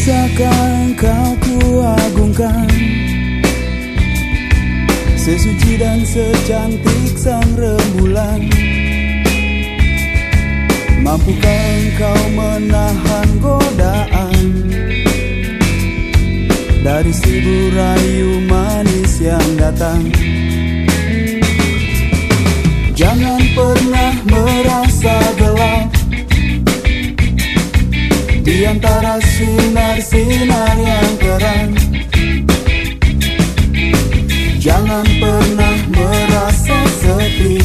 Bisakah kau kuagungkan, sesuci dan secantik sang rembulan? Mampukah engkau menahan godaan dari si burayu manis yang datang? Jangan pernah merasa gelap di antara sinar-sinar yang terang. Jangan pernah merasa sepi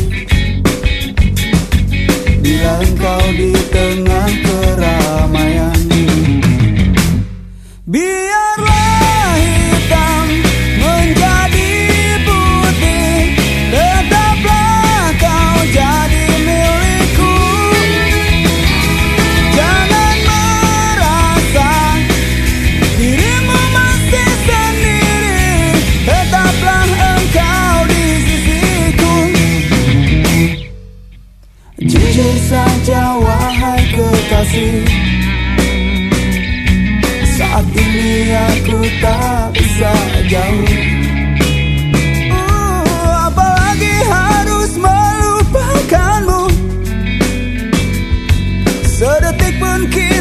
bila engkau di tengah keramaian. Biarlah hitam menjadi putih, tetaplah kau jadi milikku. Jangan merasa dirimu masih sendiri, tetaplah engkau di sisiku. Jujur saja wahai kekasih, saat ini aku tak bisa jauh. Apalagi harus melupakanmu, sedetik pun kini